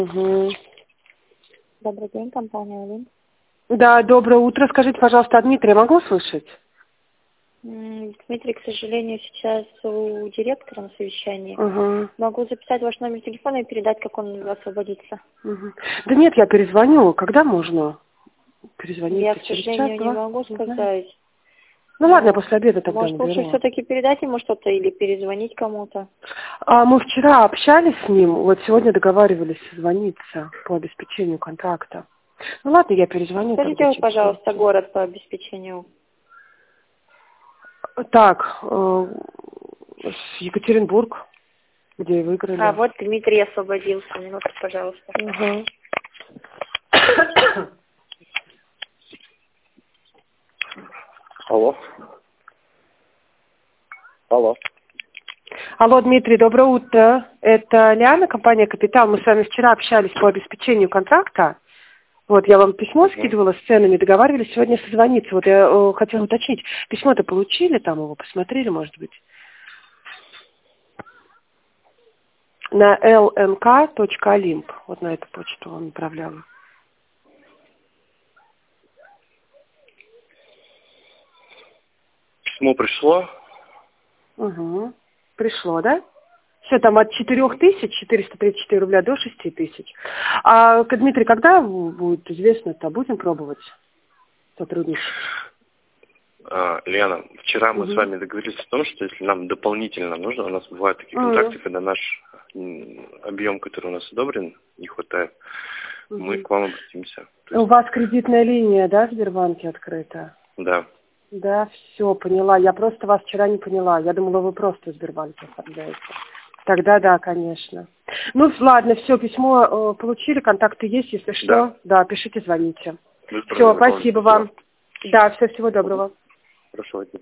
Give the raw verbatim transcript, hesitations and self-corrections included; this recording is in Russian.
Угу. Добрый день, компания Олимп. Да, доброе утро. Скажите, пожалуйста, а Дмитрия могу слышать? М, Дмитрий, к сожалению, сейчас у директора на совещании. Угу. Могу записать ваш номер телефона и передать, как он освободится. Угу. Да нет, я перезвоню. Когда можно перезвонить? Я, к Через сожалению, не час-два? могу Не знаю. сказать. Ну ладно, я Но, после обеда тогда может, лучше наберу. все-таки передать ему что-то или перезвонить кому-то. А мы вчера общались с ним, вот сегодня договаривались созвониться по обеспечению контракта. Ну ладно, я перезвоню Скажите, тогда вы, через пожалуйста, полчаса. город по обеспечению. Так, э, с Екатеринбург, где и А, выиграли. вот Дмитрий освободился. Минуту, пожалуйста. Угу. Алло. Алло. Алло, Дмитрий, доброе утро. Это Лиана, компания «Капитал». Мы с вами вчера общались по обеспечению контракта. Вот, я вам письмо Угу. скидывала с ценами, договаривались сегодня созвониться. Вот я э, хотела уточнить, письмо-то получили, там его посмотрели, может быть? На эл эн ка точка олимп. Вот на эту почту вам направляла. Письмо пришло. Угу. Пришло, да? Все там от четырёх тысяч четырёхсот тридцати четырёх рубля до шести тысяч. А, Дмитрий, когда будет известно-то? Будем пробовать сотрудничать? А, Лена, вчера мы Угу. с вами договорились о том, что если нам дополнительно нужно, у нас бывают такие Угу. контракты, когда наш м, объем, который у нас одобрен, не хватает, Угу. мы к вам обратимся. То У есть, вас кредитная линия, да, в Сбербанке открыта? да. Да, все, поняла. Я просто вас вчера не поняла. Я думала, вы просто в Сбербанке оформляете. Тогда да, конечно. Ну, ладно, все, письмо э, получили, контакты есть, если что. Да. Да, пишите, звоните. Вы Все, правильно, спасибо вам. Да, все, всего доброго. Хорошо.